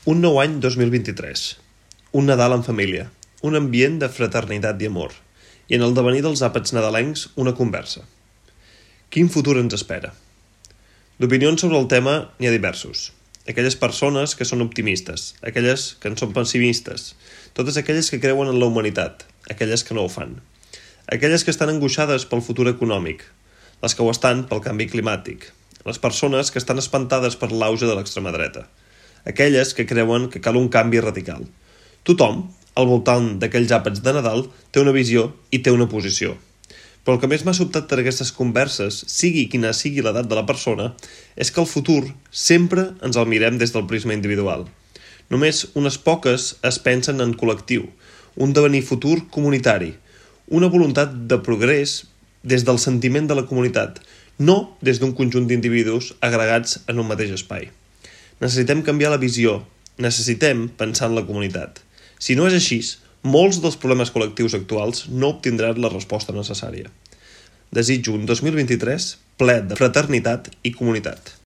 Un nou any 2023, un Nadal en família, un ambient de fraternitat i amor, i en el devenir dels àpats nadalencs una conversa. Quin futur ens espera? D'opinions sobre el tema n'hi ha diversos. Aquelles persones que són optimistes, aquelles que en són pessimistes, totes aquelles que creuen en la humanitat, aquelles que no ho fan, aquelles que estan angoixades pel futur econòmic, les que ho estan pel canvi climàtic, les persones que estan espantades per l'auge de l'extrema dreta, aquelles que creuen que cal un canvi radical. Tothom, al voltant d'aquells àpats de Nadal, té una visió i té una posició. Però el que més m'ha sobtat per aquestes converses, sigui quina sigui l'edat de la persona, és que el futur sempre ens el mirem des del prisma individual. Només unes poques es pensen en col·lectiu, un devenir futur comunitari, una voluntat de progrés des del sentiment de la comunitat, no des d'un conjunt d'individus agregats en un mateix espai. Necessitem canviar la visió, necessitem pensar en la comunitat. Si no és així, molts dels problemes col·lectius actuals no obtindran la resposta necessària. Desitjo un 2023 ple de fraternitat i comunitat.